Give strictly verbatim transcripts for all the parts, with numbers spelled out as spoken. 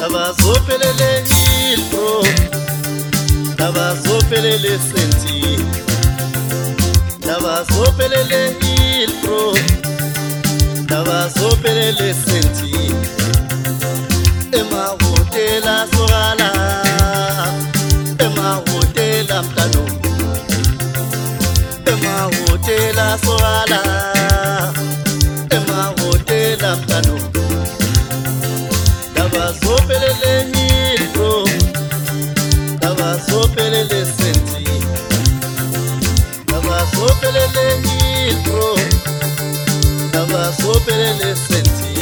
Abazophelele ilpro, abazophelele senti, abazophelele ilpro, abazophelele senti. Ema hotela sogala, ema hotela mtano, ema hotela sogala, ema hotela mtano. Abazophelele ilpro, abazophelele senti, abazophelele ilpro, abazophelele senti.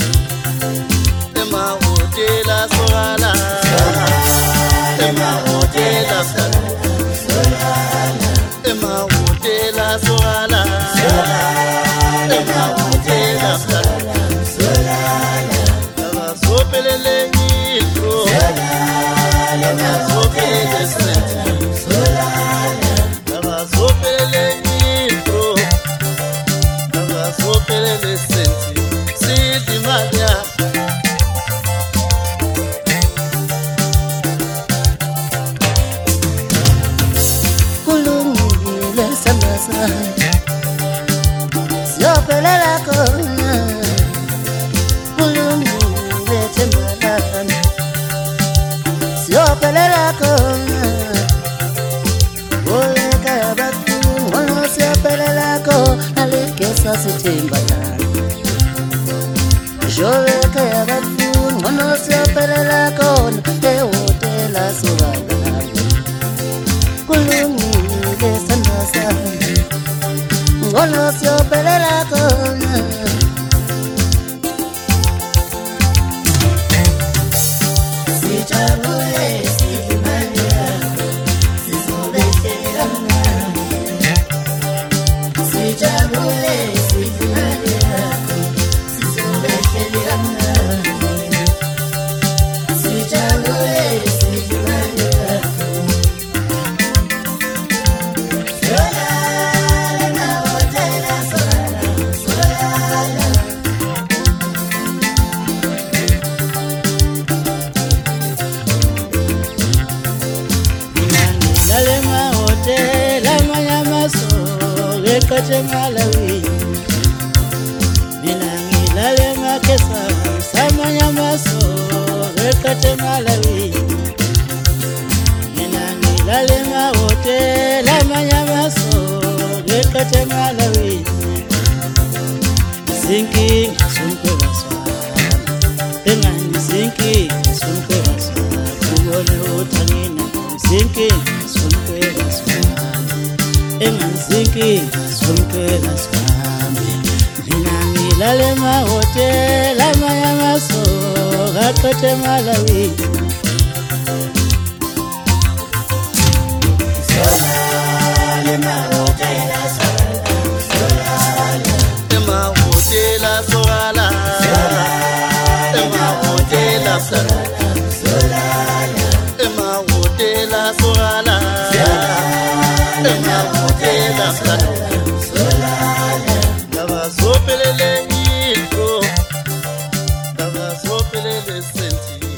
Ema hotela sogala, ema hotela sogala, ema hotela sogala, ema hotela sogala. Abazophelele ilpro, abazophelele senti, abazophelele ilpro, abazophelele senti. Sidi Maria. Siophelela khona kulungile Thembalana, siophelela khona oleka yabantu ngono siophelela khona lekesa sithembalana, joleka yabantu ngono siophelela khona ehotela sogala kulungile Sandasana ngono siophelela khona. Sijabule simani yako sizobethelana, sijabule simani yako sizobethelana, sijabule simani yako Kate Malawi, Nilangi Lale Makesa, Samanya Maso, Kate Malawi, Nilangi Lale Mahote, Lamanya Maso, Kate Malawi, Sinking, Sunkuraswa, Tengan Sinking, Sunkuraswa, Kubono Tanina, Sinking, Sunkuraswa, Tengan Sinking. Sunkwela swami, mina ngilale mahotela maya maso, Kate Malawi. Solale mahotela solale, Ema hotela sogala, ema hotela solale, ema hotela sogala, ema hotela sogala. Abazophelele ilpro, abazophelele senti.